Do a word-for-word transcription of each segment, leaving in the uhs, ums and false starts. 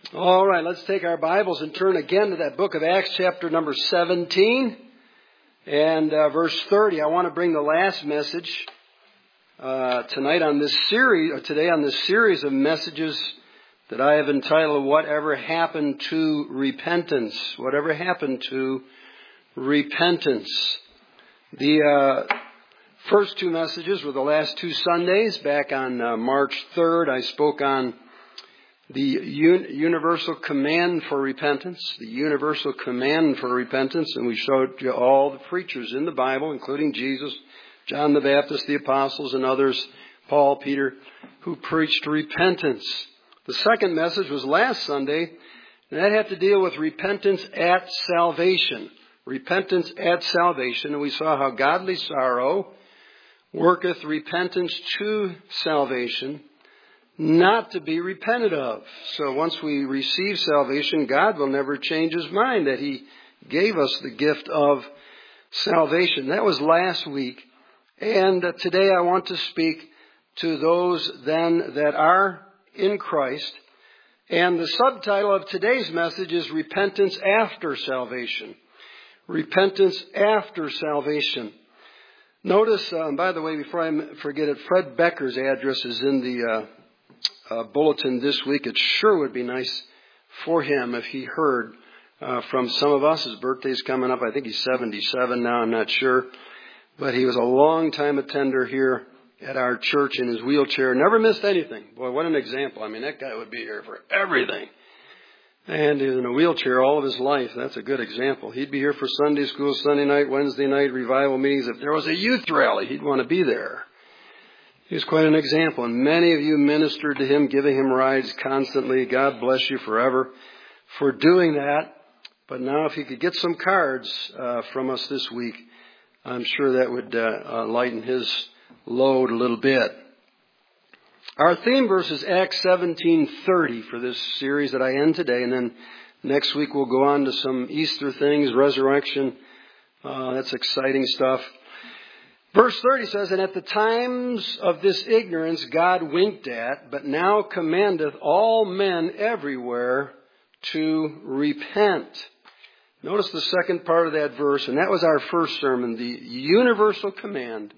All right, let's take our Bibles and turn again to that book of Acts, chapter number seventeen and uh, verse thirty. I want to bring the last message uh, tonight on this series, or today on this series of messages that I have entitled, Whatever Happened to Repentance? Whatever Happened to Repentance? The uh, first two messages were the last two Sundays. Back on uh, March third, I spoke on the un- universal command for repentance, the universal command for repentance, and we showed you all the preachers in the Bible, including Jesus, John the Baptist, the apostles, and others, Paul, Peter, who preached repentance. The second message was last Sunday, and that had to deal with repentance at salvation. Repentance at salvation, and we saw how godly sorrow worketh repentance to salvation, not to be repented of. So once we receive salvation, God will never change His mind that He gave us the gift of salvation. That was last week. And today I want to speak to those then that are in Christ. And the subtitle of today's message is Repentance After Salvation. Repentance after salvation. Notice, um, by the way, before I forget it, Fred Becker's address is in the uh, Uh, bulletin this week. It sure would be nice for him if he heard uh, from some of us. His birthday's coming up. I think he's seventy-seven now. I'm not sure. But he was a long time attender here at our church in his wheelchair. Never missed anything. Boy, what an example. I mean, that guy would be here for everything. And he's in a wheelchair all of his life. That's a good example. He'd be here for Sunday school, Sunday night, Wednesday night, revival meetings. If there was a youth rally, he'd want to be there. He was quite an example, and many of you ministered to him, giving him rides constantly. God bless you forever for doing that. But now if he could get some cards uh, from us this week, I'm sure that would uh, uh, lighten his load a little bit. Our theme verse is Acts seventeen thirty for this series that I end today, and then next week we'll go on to some Easter things, resurrection. Uh, that's exciting stuff. Verse thirty says, And at the times of this ignorance God winked at, but now commandeth all men everywhere to repent. Notice the second part of that verse, and that was our first sermon, the universal command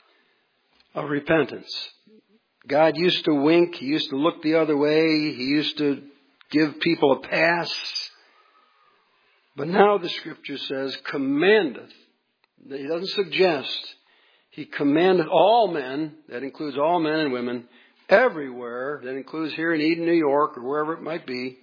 of repentance. God used to wink, He used to look the other way, He used to give people a pass. But now the Scripture says, commandeth. He doesn't suggest. He commanded all men, that includes all men and women, everywhere, that includes here in Eden, New York, or wherever it might be,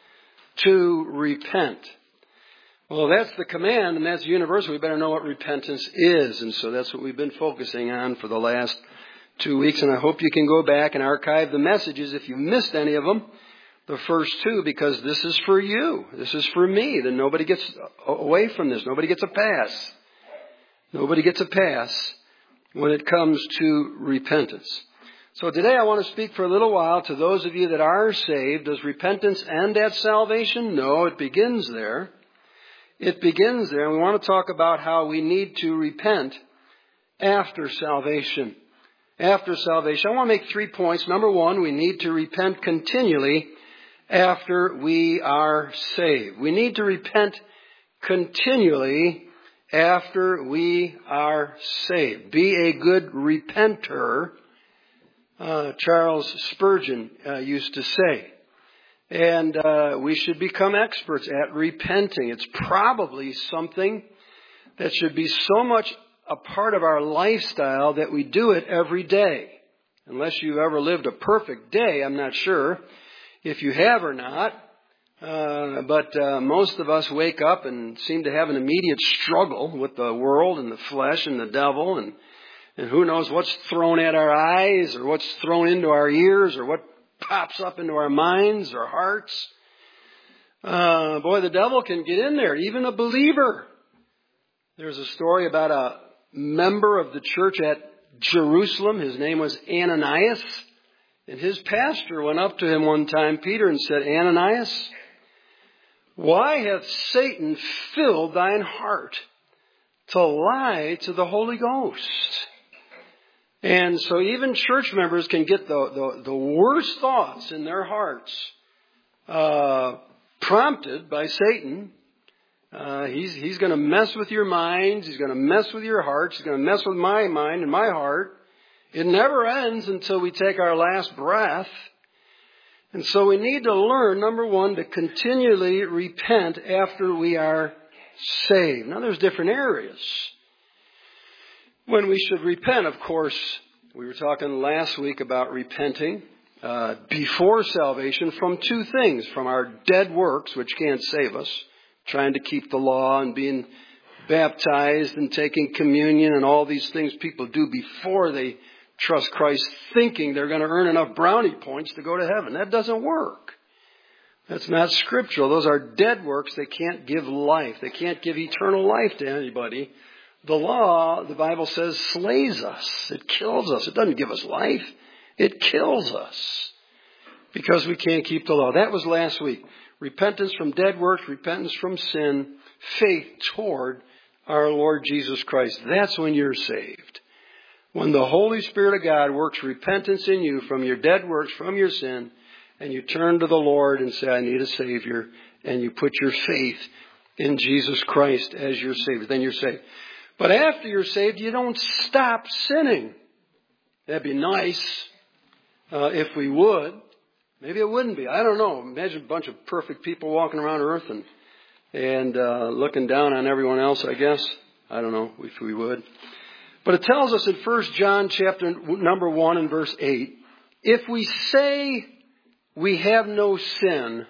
to repent. Well, that's the command, and that's universal. We better know what repentance is. And so that's what we've been focusing on for the last two weeks. And I hope you can go back and archive the messages if you've missed any of them, the first two, because this is for you. This is for me. Then nobody gets away from this. Nobody gets a pass. Nobody gets a pass when it comes to repentance. So today I want to speak for a little while to those of you that are saved. Does repentance end at salvation? No, it begins there. It begins there. And we want to talk about how we need to repent after salvation. After salvation. I want to make three points. Number one, we need to repent continually after we are saved. We need to repent continually after we are saved. Be a good repenter, uh, Charles Spurgeon uh, used to say. And uh, we should become experts at repenting. It's probably something that should be so much a part of our lifestyle that we do it every day. Unless you've ever lived a perfect day, I'm not sure if you have or not. Uh, but uh, most of us wake up and seem to have an immediate struggle with the world and the flesh and the devil, and and who knows what's thrown at our eyes or what's thrown into our ears or what pops up into our minds or hearts. Uh, boy, the devil can get in there, even a believer. There's a story about a member of the church at Jerusalem. His name was Ananias, and his pastor went up to him one time, Peter, and said, Ananias, why hath Satan filled thine heart to lie to the Holy Ghost? And so even church members can get the, the, the worst thoughts in their hearts uh, prompted by Satan. Uh, he's he's going to mess with your minds. He's going to mess with your hearts. He's going to mess with my mind and my heart. It never ends until we take our last breath. And so we need to learn, number one, to continually repent after we are saved. Now, there's different areas when we should repent. Of course, we were talking last week about repenting uh, before salvation from two things. From our dead works, which can't save us, trying to keep the law and being baptized and taking communion and all these things people do before they trust Christ, thinking they're going to earn enough brownie points to go to heaven. That doesn't work. That's not scriptural. Those are dead works. They can't give life. They can't give eternal life to anybody. The law, the Bible says, slays us. It kills us. It doesn't give us life. It kills us because we can't keep the law. That was last week. Repentance from dead works, repentance from sin, faith toward our Lord Jesus Christ. That's when you're saved. When the Holy Spirit of God works repentance in you from your dead works, from your sin, and you turn to the Lord and say, I need a Savior, and you put your faith in Jesus Christ as your Savior, then you're saved. But after you're saved, you don't stop sinning. That'd be nice uh, if we would. Maybe it wouldn't be. I don't know. Imagine a bunch of perfect people walking around earth and and uh, looking down on everyone else, I guess. I don't know if we would. But it tells us in First John chapter number one and verse eight, if we say we have no sin,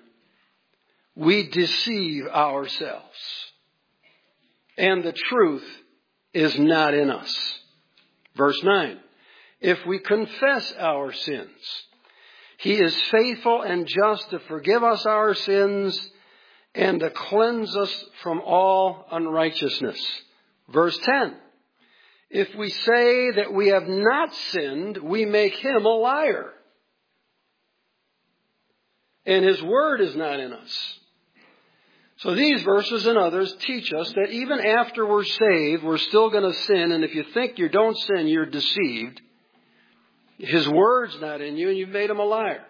we deceive ourselves. And the truth is not in us. Verse nine, if we confess our sins, He is faithful and just to forgive us our sins and to cleanse us from all unrighteousness. Verse ten, if we say that we have not sinned, we make Him a liar, and His word is not in us. So these verses and others teach us that even after we're saved, we're still going to sin. And if you think you don't sin, you're deceived. His word's not in you and you've made Him a liar.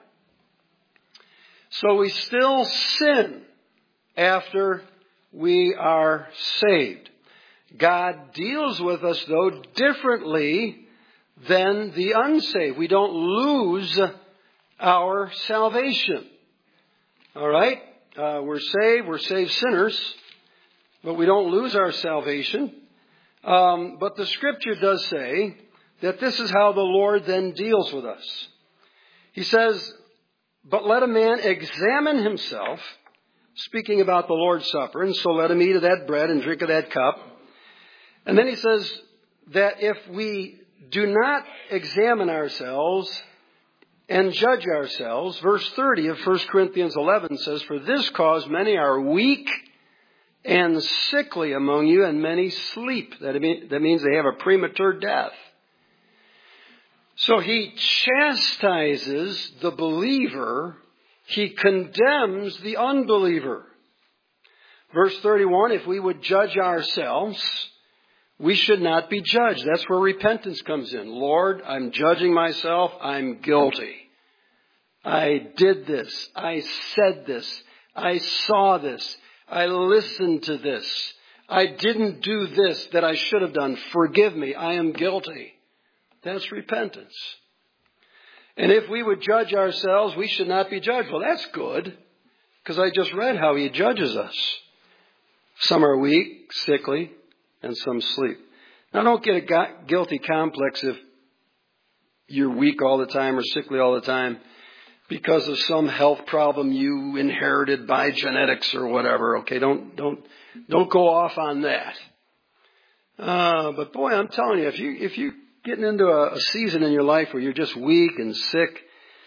So we still sin after we are saved. God deals with us, though, differently than the unsaved. We don't lose our salvation. All right? Uh, we're saved, we're saved sinners, but we don't lose our salvation. Um, but the Scripture does say that this is how the Lord then deals with us. He says, but let a man examine himself, speaking about the Lord's Supper, and so let him eat of that bread and drink of that cup. And then he says that if we do not examine ourselves and judge ourselves, verse thirty of First Corinthians eleven says, for this cause many are weak and sickly among you, and many sleep. That means they have a premature death. So He chastises the believer. He condemns the unbeliever. Verse thirty-one, if we would judge ourselves, we should not be judged. That's where repentance comes in. Lord, I'm judging myself. I'm guilty. I did this. I said this. I saw this. I listened to this. I didn't do this that I should have done. Forgive me. I am guilty. That's repentance. And if we would judge ourselves, we should not be judged. Well, that's good, because I just read how He judges us. Some are weak, sickly, and some sleep. Now, don't get a guilty complex if you're weak all the time or sickly all the time because of some health problem you inherited by genetics or whatever. Okay, don't don't don't go off on that. Uh, but boy, I'm telling you, if you if you getting into a, a season in your life where you're just weak and sick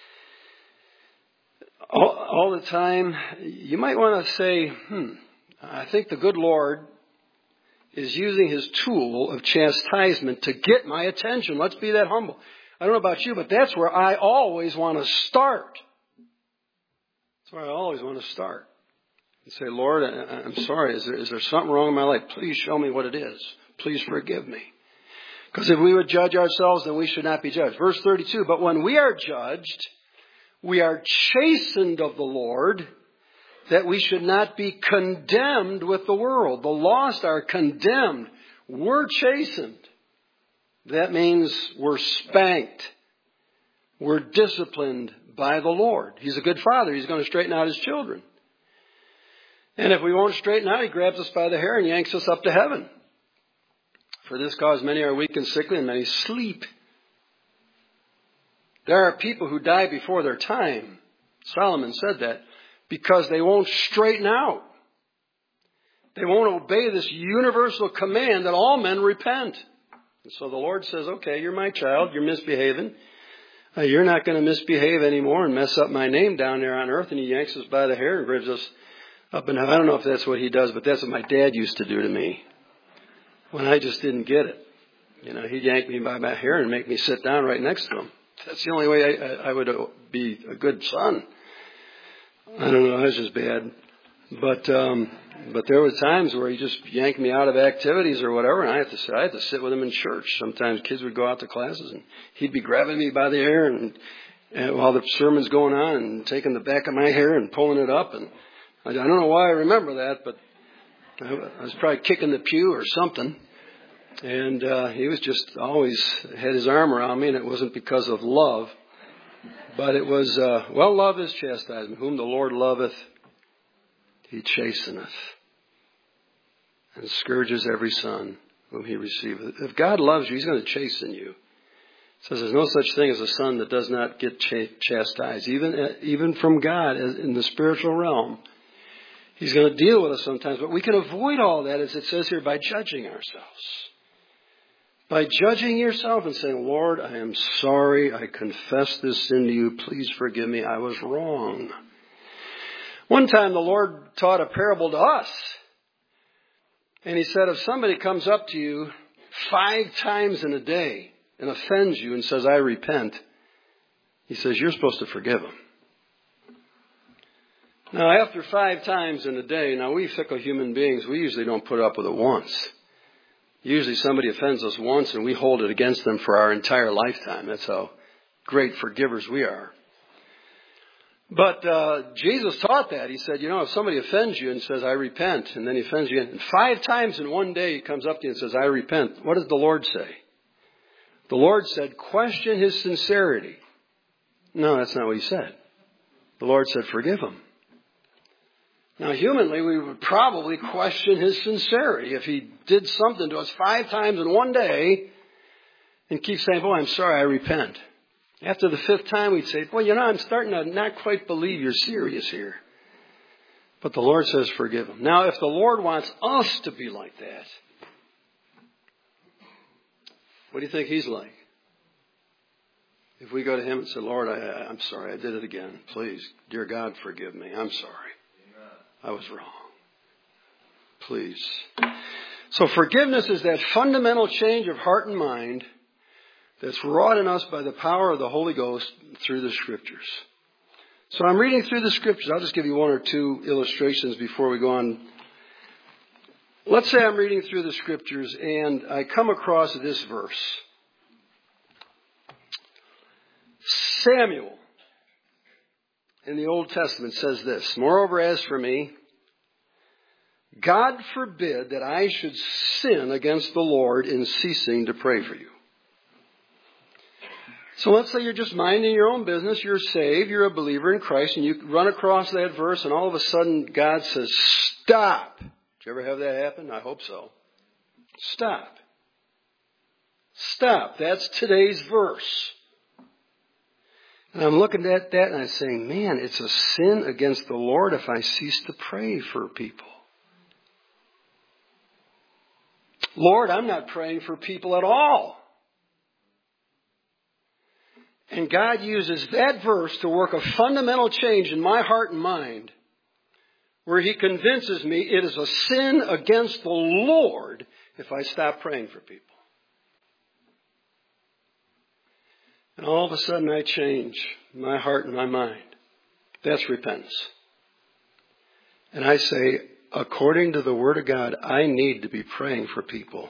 all, all the time, you might want to say, "Hmm, I think the good Lord is using His tool of chastisement to get my attention." Let's be that humble. I don't know about you, but that's where I always want to start. That's where I always want to start. And say, Lord, I, I'm sorry. Is there, is there something wrong in my life? Please show me what it is. Please forgive me. Because if we would judge ourselves, then we should not be judged. Verse thirty-two, but when we are judged, We are chastened of the Lord, that we should not be condemned with the world. The lost are condemned. We're chastened. That means we're spanked. We're disciplined by the Lord. He's a good father. He's going to straighten out his children. And if we won't straighten out, he grabs us by the hair and yanks us up to heaven. For this cause many are weak and sickly, and many sleep. There are people who die before their time. Solomon said that. Because they won't straighten out. They won't obey this universal command that all men repent. And so the Lord says, okay, you're my child. You're misbehaving. Uh, you're not going to misbehave anymore and mess up my name down there on earth. And he yanks us by the hair and grabs us up. And I don't know if that's what he does, but that's what my dad used to do to me when I just didn't get it. You know, he'd yank me by my hair and make me sit down right next to him. That's the only way I, I would be a good son. I don't know, I was just bad. But um, but there were times where he just yanked me out of activities or whatever, and I had to sit, I had to sit with him in church. Sometimes kids would go out to classes, and he'd be grabbing me by the hair and, and while the sermon's going on, and taking the back of my hair and pulling it up. And I, I don't know why I remember that, but I, I was probably kicking the pew or something. And uh, he was just always had his arm around me, and it wasn't because of love. But it was, uh, well, love is chastisement. Whom the Lord loveth, he chasteneth. And scourges every son whom he receiveth. If God loves you, he's going to chasten you. It says there's no such thing as a son that does not get ch- chastised. Even, even from God in the spiritual realm. He's going to deal with us sometimes. But we can avoid all that, as it says here, by judging ourselves. By judging yourself and saying, Lord, I am sorry. I confess this sin to you. Please forgive me. I was wrong. One time the Lord taught a parable to us. And he said, if somebody comes up to you five times in a day and offends you and says, I repent, he says, you're supposed to forgive them. Now, after five times in a day, now we fickle human beings, we usually don't put up with it once. Usually somebody offends us once and we hold it against them for our entire lifetime. That's how great forgivers we are. But uh, Jesus taught that. He said, you know, if somebody offends you and says, I repent, and then he offends you, and five times in one day he comes up to you and says, I repent, what does the Lord say? The Lord said, question his sincerity. No, that's not what he said. The Lord said, forgive him. Now, humanly, we would probably question his sincerity if he did something to us five times in one day and keep saying, boy, I'm sorry, I repent. After the fifth time, we'd say, boy, you know, I'm starting to not quite believe you're serious here. But the Lord says, forgive him. Now, if the Lord wants us to be like that, what do you think he's like? If we go to him and say, Lord, I, I'm sorry, I did it again. Please, dear God, forgive me. I'm sorry. I was wrong. Please. So forgiveness is that fundamental change of heart and mind that's wrought in us by the power of the Holy Ghost through the Scriptures. So I'm reading through the Scriptures. I'll just give you one or two illustrations before we go on. Let's say I'm reading through the Scriptures and I come across this verse. Samuel in the Old Testament says this, moreover, as for me, God forbid that I should sin against the Lord in ceasing to pray for you. So let's say you're just minding your own business, you're saved, you're a believer in Christ, and you run across that verse, and all of a sudden God says, stop. Did you ever have that happen? I hope so. Stop. Stop. That's today's verse. And I'm looking at that and I'm saying, man, it's a sin against the Lord if I cease to pray for people. Lord, I'm not praying for people at all. And God uses that verse to work a fundamental change in my heart and mind, where he convinces me it is a sin against the Lord if I stop praying for people. And all of a sudden I change my heart and my mind. That's repentance. And I say, according to the Word of God, I need to be praying for people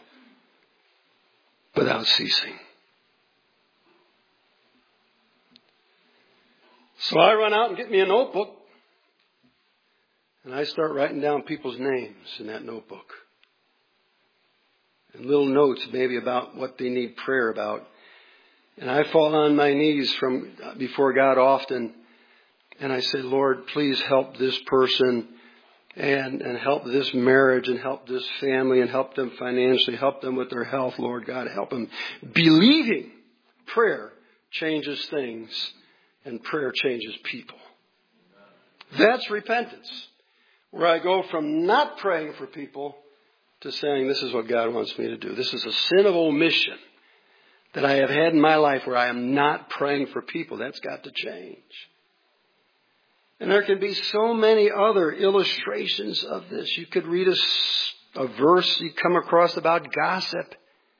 without ceasing. So I run out and get me a notebook. And I start writing down people's names in that notebook. And little notes maybe about what they need prayer about. And I fall on my knees from before God often. And I say, Lord, please help this person and, and help this marriage and help this family and help them financially, help them with their health, Lord God, help them. Believing prayer changes things and prayer changes people. That's repentance. Where I go from not praying for people to saying, this is what God wants me to do. This is a sin of omission that I have had in my life where I am not praying for people. That's got to change. And there can be so many other illustrations of this. You could read a, a verse you come across about gossip,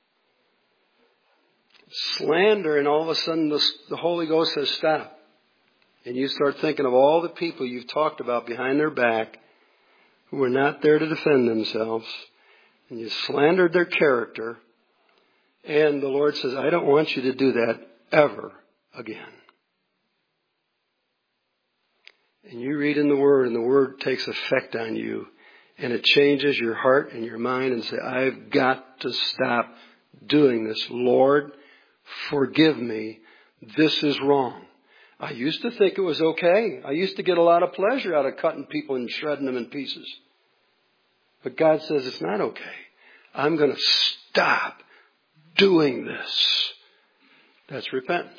slander, and all of a sudden the, the Holy Ghost says, stop. And you start thinking of all the people you've talked about behind their back who are not there to defend themselves. And you slandered their character. And the Lord says, I don't want you to do that ever again. And you read in the Word, and the Word takes effect on you. And it changes your heart and your mind and say, I've got to stop doing this. Lord, forgive me. This is wrong. I used to think it was okay. I used to get a lot of pleasure out of cutting people and shredding them in pieces. But God says it's not okay. I'm going to stop doing this. That's repentance.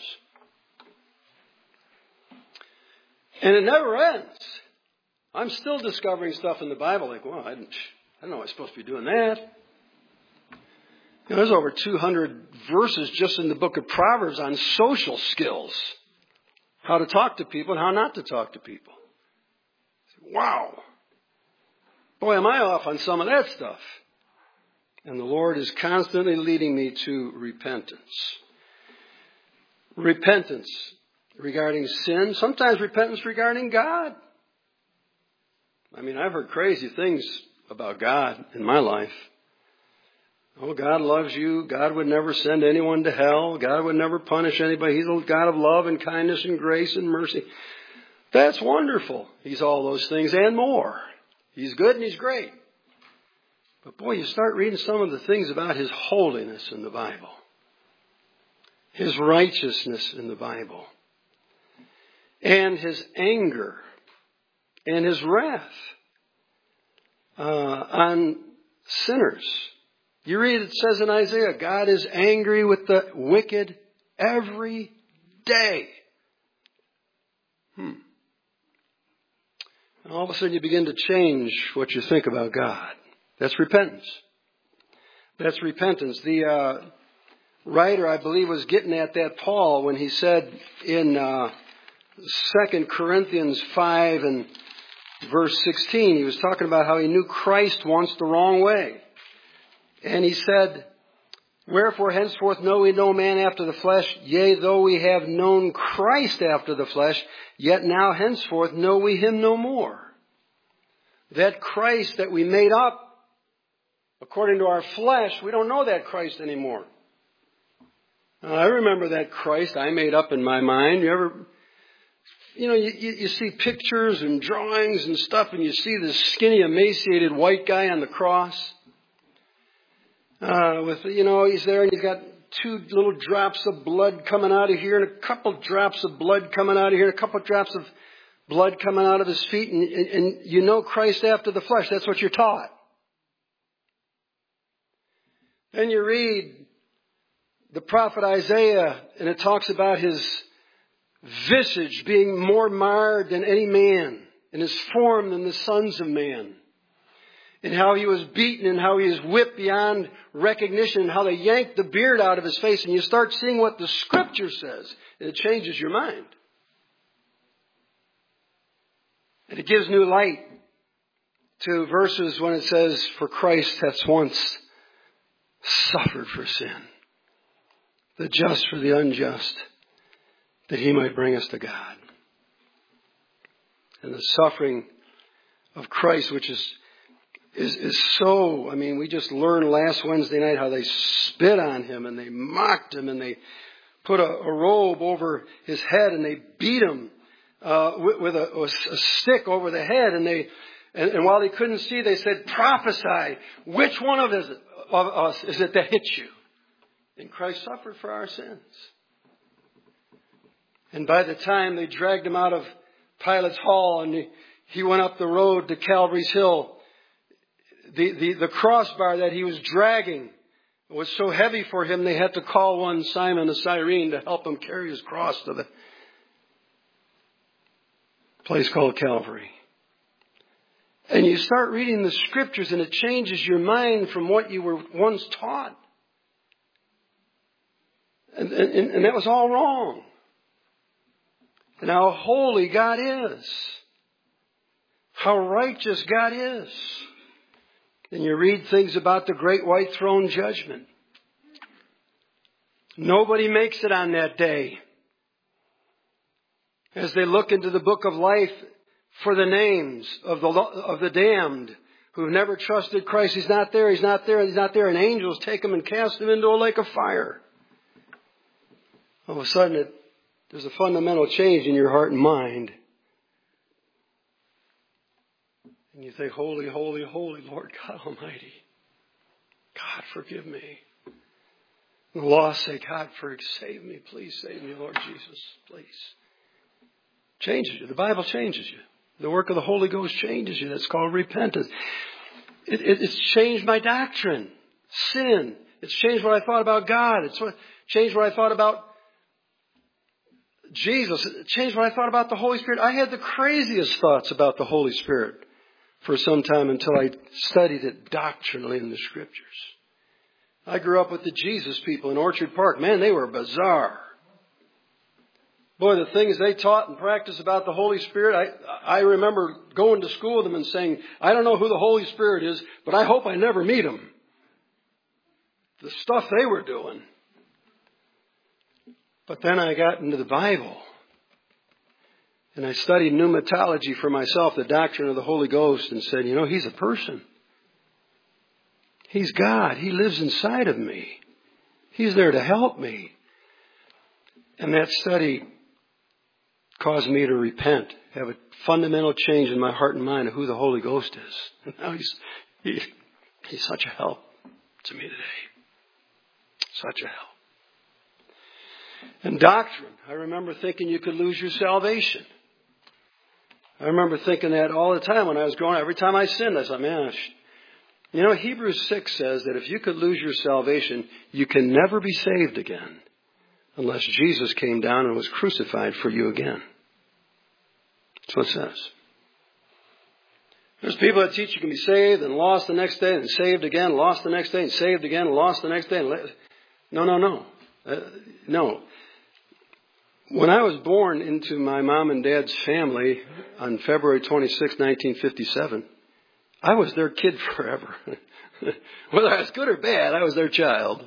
And it never ends. I'm still discovering stuff in the Bible like, well, I didn't, I don't know I'm supposed to be doing that. You know, there's over two hundred verses just in the book of Proverbs on social skills. How to talk to people and how not to talk to people. Wow. Boy, am I off on some of that stuff. And the Lord is constantly leading me to repentance. Repentance regarding sin. Sometimes repentance regarding God. I mean, I've heard crazy things about God in my life. Oh, God loves you. God would never send anyone to hell. God would never punish anybody. He's a God of love and kindness and grace and mercy. That's wonderful. He's all those things and more. He's good and He's great. But boy, you start reading some of the things about His holiness in the Bible. His righteousness in the Bible. And His anger. And His wrath uh, on sinners. You read, it says in Isaiah, God is angry with the wicked every day. Hmm. And all of a sudden you begin to change what you think about God. That's repentance. That's repentance. The uh, writer, I believe, was getting at that, Paul, when he said in uh, Second Corinthians five and verse sixteen, he was talking about how he knew Christ once the wrong way. And he said, wherefore henceforth know we no man after the flesh, yea, though we have known Christ after the flesh, yet now henceforth know we Him no more. That Christ that we made up according to our flesh, we don't know that Christ anymore. Now, I remember that Christ I made up in my mind. You ever, you know, you, you, you see pictures and drawings and stuff, and you see this skinny, emaciated white guy on the cross. Uh, with, you know, he's there and he's got two little drops of blood coming out of here and a couple drops of blood coming out of here and a couple drops of blood coming out of his feet. And, and, and you know Christ after the flesh. That's what you're taught. Then you read the prophet Isaiah and it talks about his visage being more marred than any man and his form than the sons of man. And how he was beaten and how he was whipped beyond recognition and how they yanked the beard out of his face. And you start seeing what the Scripture says. And it changes your mind. And it gives new light to verses when it says, for Christ hath once suffered for sin. The just for the unjust. That He might bring us to God. And the suffering of Christ, which is Is, is so, I mean, we just learned last Wednesday night how they spit on Him and they mocked Him and they put a, a robe over His head and they beat Him uh, with, with a, a stick over the head, and they and, and while they couldn't see, they said, "Prophesy, which one of us, of us is it that hit you?" And Christ suffered for our sins. And by the time they dragged him out of Pilate's hall and he, he went up the road to Calvary's Hill, the, the, the crossbar that he was dragging was so heavy for him, they had to call one Simon the Cyrene to help him carry his cross to the place called Calvary. And you start reading the scriptures and it changes your mind from what you were once taught. And, and, and that was all wrong. And how holy God is. How righteous God is. And you read things about the great white throne judgment. Nobody makes it on that day. As they look into the book of life for the names of the of the damned who've never trusted Christ. He's not there, he's not there, he's not there. And angels take him and cast him into a lake of fire. All of a sudden, it, there's a fundamental change in your heart and mind. And you think, holy, holy, holy Lord God Almighty. God, forgive me. And the lost say, God, for save me. Please save me, Lord Jesus. Please. Changes you. The Bible changes you. The work of the Holy Ghost changes you. That's called repentance. It, it, it's changed my doctrine. Sin. It's changed what I thought about God. It's what, changed what I thought about Jesus. It changed what I thought about the Holy Spirit. I had the craziest thoughts about the Holy Spirit for some time until I studied it doctrinally in the Scriptures. I grew up with the Jesus people in Orchard Park. Man, they were bizarre. Boy, the things they taught and practiced about the Holy Spirit, I, I remember going to school with them and saying, I don't know who the Holy Spirit is, but I hope I never meet him. The stuff they were doing. But then I got into the Bible. And I studied pneumatology for myself, the doctrine of the Holy Ghost, and said, you know, he's a person. He's God. He lives inside of me. He's there to help me. And that study caused me to repent, have a fundamental change in my heart and mind of who the Holy Ghost is. And now he's, he, he's such a help to me today. Such a help. And doctrine. I remember thinking you could lose your salvation. I remember thinking that all the time when I was growing up. Every time I sinned, I thought, man, you know, Hebrews six says that if you could lose your salvation, you can never be saved again unless Jesus came down and was crucified for you again. That's what it says. There's people that teach you can be saved and lost the next day and saved again, lost the next day and saved again, lost the next day. And no, no, no. Uh, no. When I was born into my mom and dad's family on February twenty-sixth, nineteen fifty-seven, I was their kid forever. Whether I was good or bad, I was their child.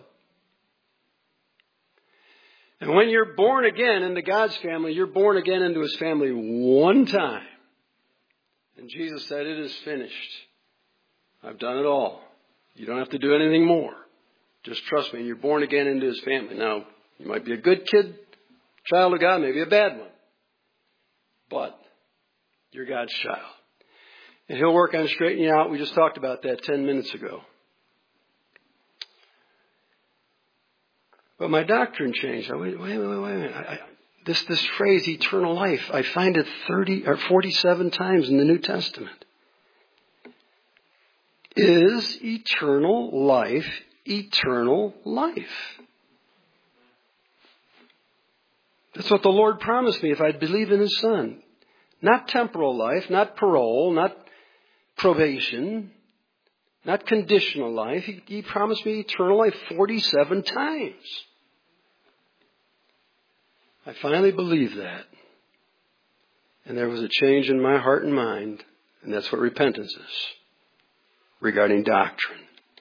And when you're born again into God's family, you're born again into His family one time. And Jesus said, it is finished. I've done it all. You don't have to do anything more. Just trust me, and you're born again into His family. Now, you might be a good kid, child of God, maybe a bad one. But you're God's child. And He'll work on straightening you out. We just talked about that ten minutes ago. But my doctrine changed. I wait, wait, wait, wait a minute. I, I, this, this phrase, eternal life, I find it thirty or forty-seven times in the New Testament. Is eternal life eternal life? That's what the Lord promised me if I'd believe in His Son. Not temporal life, not parole, not probation, not conditional life. He, he promised me eternal life forty-seven times. I finally believed that. And there was a change in my heart and mind. And that's what repentance is. Regarding doctrine.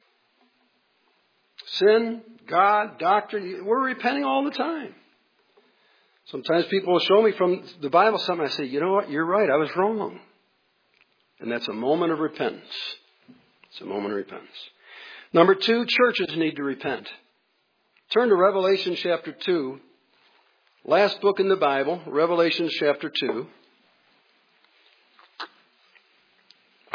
Sin, God, doctrine. We're repenting all the time. Sometimes people will show me from the Bible something. I say, you know what? You're right. I was wrong. And that's a moment of repentance. It's a moment of repentance. Number two, churches need to repent. Turn to Revelation chapter two. Last book in the Bible, Revelation chapter two.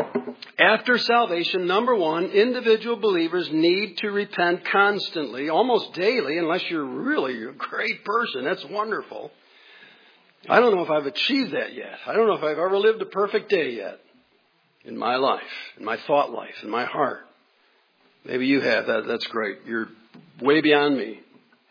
After salvation, number one, individual believers need to repent constantly, almost daily, unless you're really a great person. That's wonderful. I don't know if I've achieved that yet. I don't know if I've ever lived a perfect day yet in my life, in my thought life, in my heart. Maybe you have. That, that's great. You're way beyond me.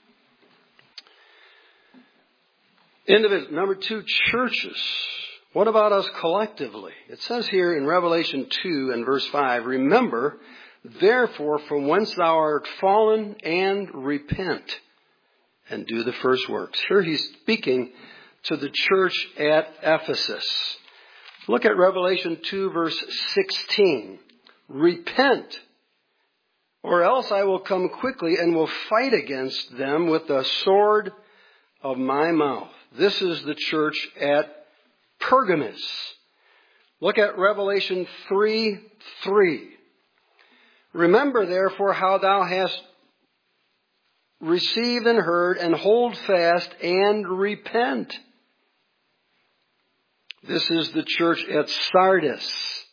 Individual. Number two, churches. What about us collectively? It says here in Revelation two and verse five, remember, therefore, from whence thou art fallen, and repent, and do the first works. Here he's speaking to the church at Ephesus. Look at Revelation two, verse sixteen. Repent, or else I will come quickly and will fight against them with the sword of my mouth. This is the church at Pergamos. Look at Revelation three three. Remember therefore how thou hast received and heard, and hold fast and repent. This is the church at Sardis.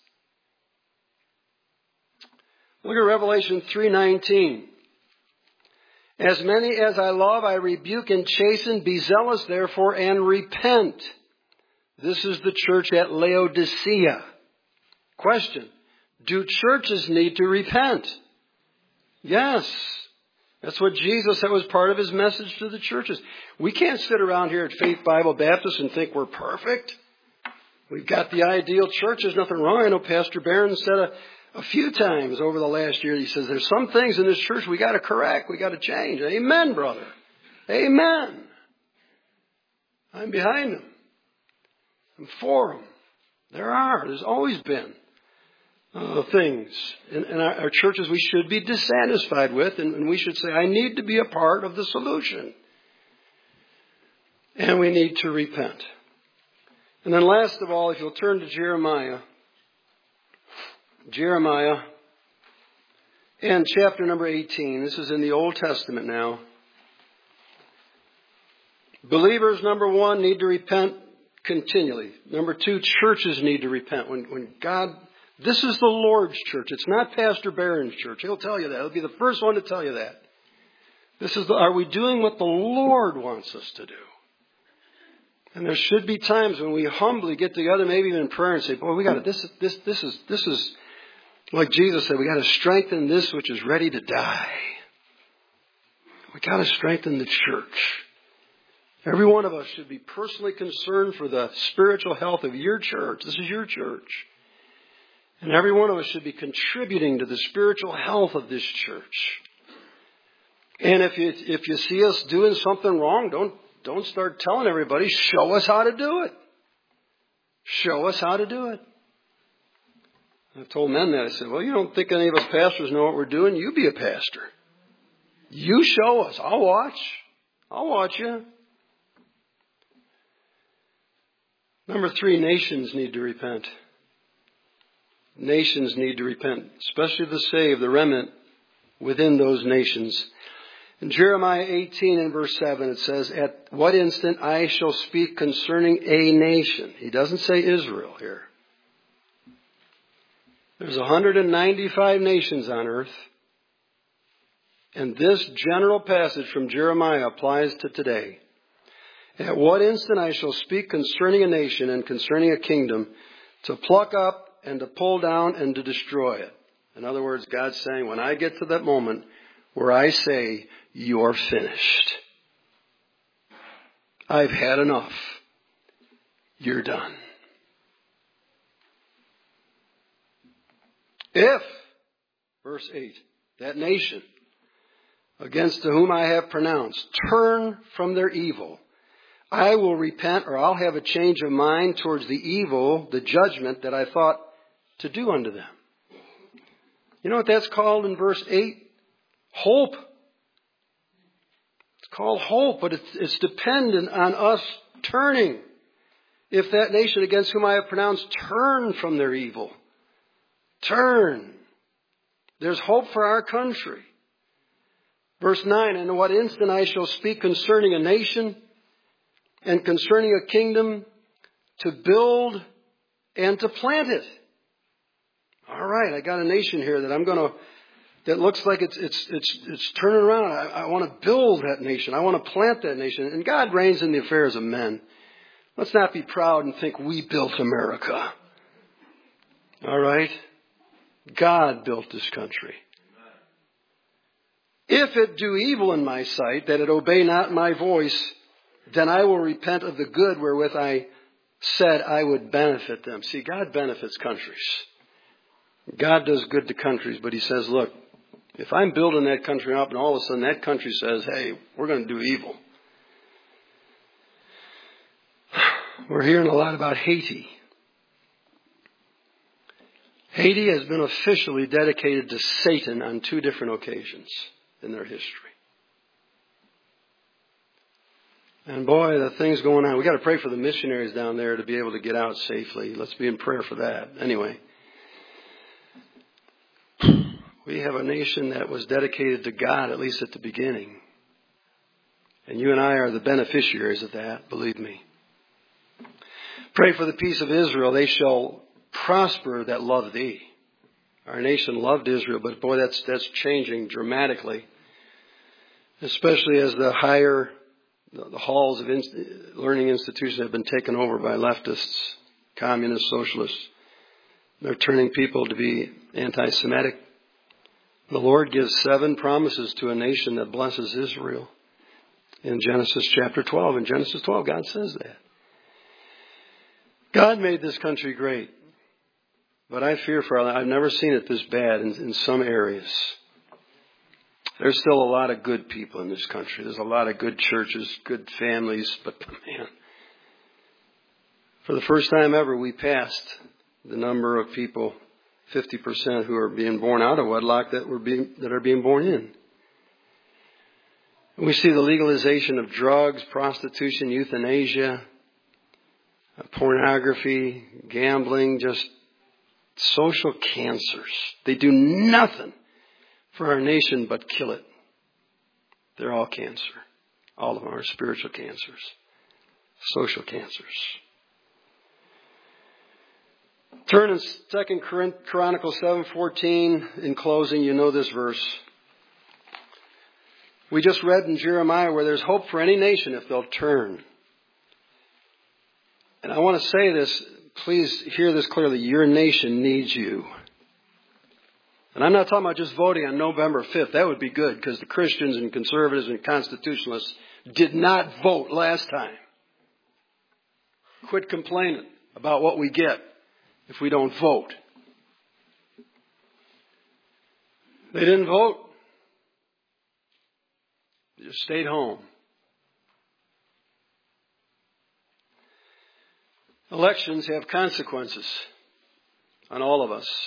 Look at Revelation three nineteen. As many as I love, I rebuke and chasten. Be zealous therefore and repent. This is the church at Laodicea. Question. Do churches need to repent? Yes. That's what Jesus, that was part of his message to the churches. We can't sit around here at Faith Bible Baptist and think we're perfect. We've got the ideal church. There's nothing wrong. I know Pastor Barron said a, a few times over the last year, he says, there's some things in this church we got to correct. We got to change. Amen, brother. Amen. I'm behind them. I'm for them. There are. There's always been uh, things in, in our, our churches we should be dissatisfied with, and, and we should say, I need to be a part of the solution. And we need to repent. And then last of all, if you'll turn to Jeremiah, Jeremiah and chapter number eighteen. This is in the Old Testament now. Believers, number one, need to repent continually. Number two, churches need to repent. When, when God, this is the Lord's church. It's not Pastor Barron's church. He'll tell you that. He'll be the first one to tell you that. This is the, are we doing what the Lord wants us to do? And there should be times when we humbly get together, maybe even in prayer, and say, boy, we got to, this, this, this is, this is, like Jesus said, we got to strengthen this which is ready to die. We got to strengthen the church. Every one of us should be personally concerned for the spiritual health of your church. This is your church. And every one of us should be contributing to the spiritual health of this church. And if you, if you see us doing something wrong, don't, don't start telling everybody. Show us how to do it. Show us how to do it. I've told men that. I said, well, you don't think any of us pastors know what we're doing? You be a pastor. You show us. I'll watch. I'll watch you. Number three, nations need to repent. Nations need to repent, especially the saved, the remnant within those nations. In Jeremiah eighteen and verse seven, it says, at what instant I shall speak concerning a nation. He doesn't say Israel here. There's one hundred ninety-five nations on earth. And this general passage from Jeremiah applies to today. At what instant I shall speak concerning a nation and concerning a kingdom, to pluck up and to pull down and to destroy it. In other words, God's saying, when I get to that moment where I say, you're finished. I've had enough. You're done. If, verse eight, that nation against whom I have pronounced, turn from their evil, I will repent, or I'll have a change of mind towards the evil, the judgment that I thought to do unto them. You know what that's called in verse eight? Hope. It's called hope, but it's, it's dependent on us turning. If that nation against whom I have pronounced turn from their evil. Turn. There's hope for our country. Verse nine, and in what instant I shall speak concerning a nation and concerning a kingdom, to build and to plant it. All right, I got a nation here that I'm going to, that looks like it's it's it's it's turning around. I, I want to build that nation. I want to plant that nation. And God reigns in the affairs of men. Let's not be proud and think we built America. All right? God built this country. If it do evil in my sight, that it obey not my voice, then I will repent of the good wherewith I said I would benefit them. See, God benefits countries. God does good to countries, but he says, look, if I'm building that country up and all of a sudden that country says, hey, we're going to do evil. We're hearing a lot about Haiti. Haiti has been officially dedicated to Satan on two different occasions in their history. And boy, the things going on. We've got to pray for the missionaries down there to be able to get out safely. Let's be in prayer for that. Anyway, we have a nation that was dedicated to God, at least at the beginning. And you and I are the beneficiaries of that, believe me. Pray for the peace of Israel. They shall prosper that love thee. Our nation loved Israel, but boy, that's that's changing dramatically. Especially as the higher, the, the halls of in, learning institutions have been taken over by leftists, communists, socialists. They're turning people to be anti-Semitic. The Lord gives seven promises to a nation that blesses Israel. In Genesis chapter twelve. In Genesis twelve, God says that. God made this country great. But I fear for our, I've never seen it this bad in, in some areas. There's still a lot of good people in this country. There's a lot of good churches, good families. But man, for the first time ever, we passed the number of people, fifty percent, who are being born out of wedlock that were being that are being born in. We see the legalization of drugs, prostitution, euthanasia, pornography, gambling, just social cancers. They do nothing for our nation but kill it. They're all cancer. All of them are spiritual cancers, social cancers. Turn in Second Chronicles seven fourteen. In closing, you know this verse. We just read in Jeremiah where there's hope for any nation if they'll turn. And I want to say this, please hear this clearly. Your nation needs you. And I'm not talking about just voting on November fifth. That would be good because the Christians and conservatives and constitutionalists did not vote last time. Quit complaining about what we get if we don't vote. They didn't vote. They just stayed home. Elections have consequences on all of us.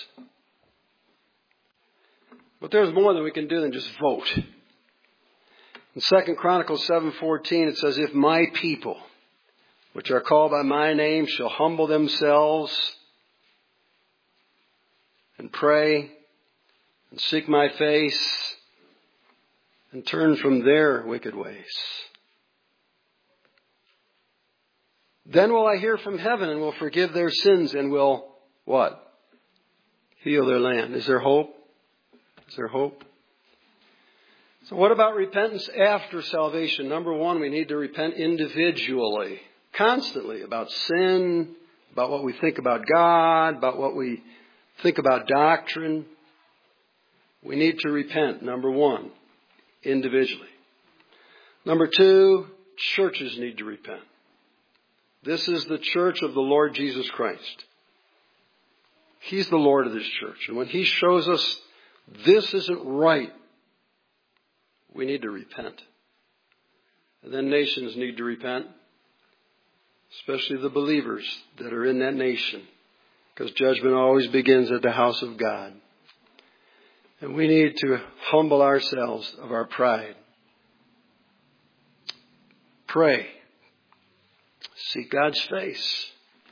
But there's more that we can do than just vote. In Second Chronicles seven fourteen, it says, if my people, which are called by my name, shall humble themselves and pray and seek my face and turn from their wicked ways, then will I hear from heaven and will forgive their sins and will, what? Heal their land. Is there hope? Is there hope? So what about repentance after salvation? Number one, we need to repent individually, constantly, about sin, about what we think about God, about what we think about doctrine. We need to repent, number one, individually. Number two, churches need to repent. This is the church of the Lord Jesus Christ. He's the Lord of this church. And when He shows us this isn't right, we need to repent. And then nations need to repent, especially the believers that are in that nation, because judgment always begins at the house of God. And we need to humble ourselves of our pride. Pray. Seek God's face.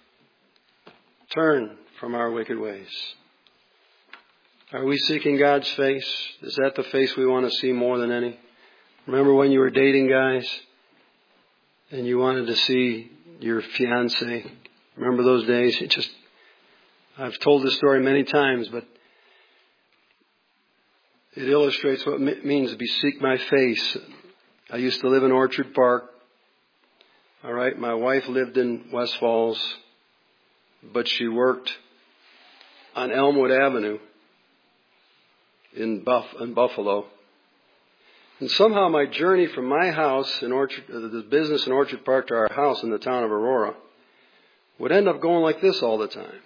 Turn from our wicked ways. Are we seeking God's face? Is that the face we want to see more than any? Remember when you were dating guys and you wanted to see your fiancé? Remember those days? It just, I've told this story many times, but it illustrates what it means to be seek my face. I used to live in Orchard Park. All right, my wife lived in West Falls, but she worked on Elmwood Avenue in, Buff- in Buffalo. And somehow my journey from my house in Orchard, uh, the business in Orchard Park to our house in the town of Aurora would end up going like this all the time.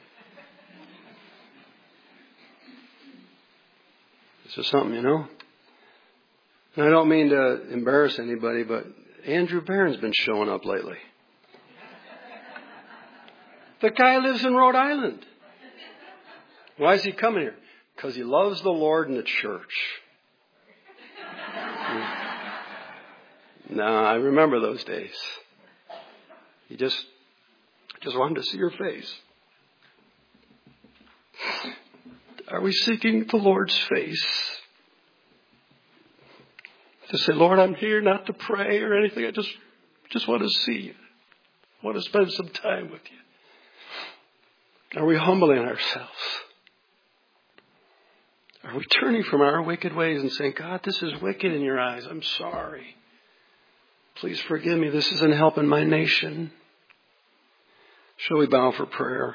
It's just something, you know. And I don't mean to embarrass anybody, but Andrew Barron's been showing up lately. The guy lives in Rhode Island. Why is he coming here? Because he loves the Lord and the church. No, I remember those days. He just, just wanted to see your face. Are we seeking the Lord's face? To say, Lord, I'm here not to pray or anything. I just, just want to see you. I want to spend some time with you. Are we humbling ourselves? Are we turning from our wicked ways and saying, God, this is wicked in your eyes. I'm sorry. Please forgive me. This isn't helping my nation. Shall we bow for prayer?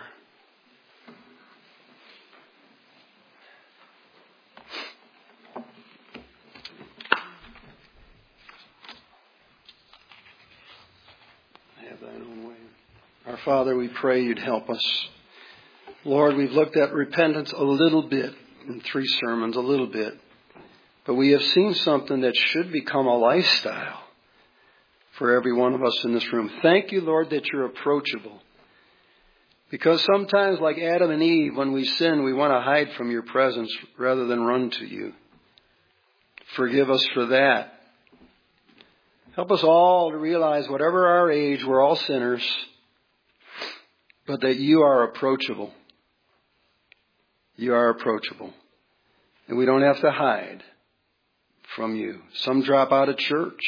Have thine own way. Our Father, we pray you'd help us. Lord, we've looked at repentance a little bit in three sermons, a little bit. But we have seen something that should become a lifestyle for every one of us in this room. Thank you, Lord, that you're approachable. Because sometimes, like Adam and Eve, when we sin, we want to hide from your presence rather than run to you. Forgive us for that. Help us all to realize, whatever our age, we're all sinners, but that you are approachable. You are approachable. And we don't have to hide from you. Some drop out of church.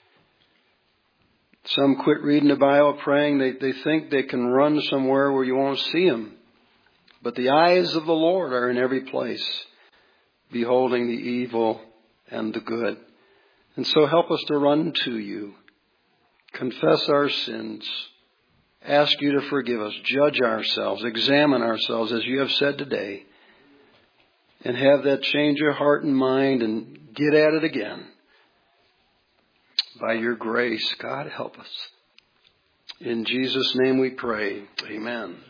Some quit reading the Bible, praying. They, they think they can run somewhere where you won't see them. But the eyes of the Lord are in every place, beholding the evil and the good. And so help us to run to you, confess our sins, ask you to forgive us, judge ourselves, examine ourselves as you have said today, and have that change of heart and mind and get at it again. By your grace, God, help us. In Jesus' name we pray. Amen.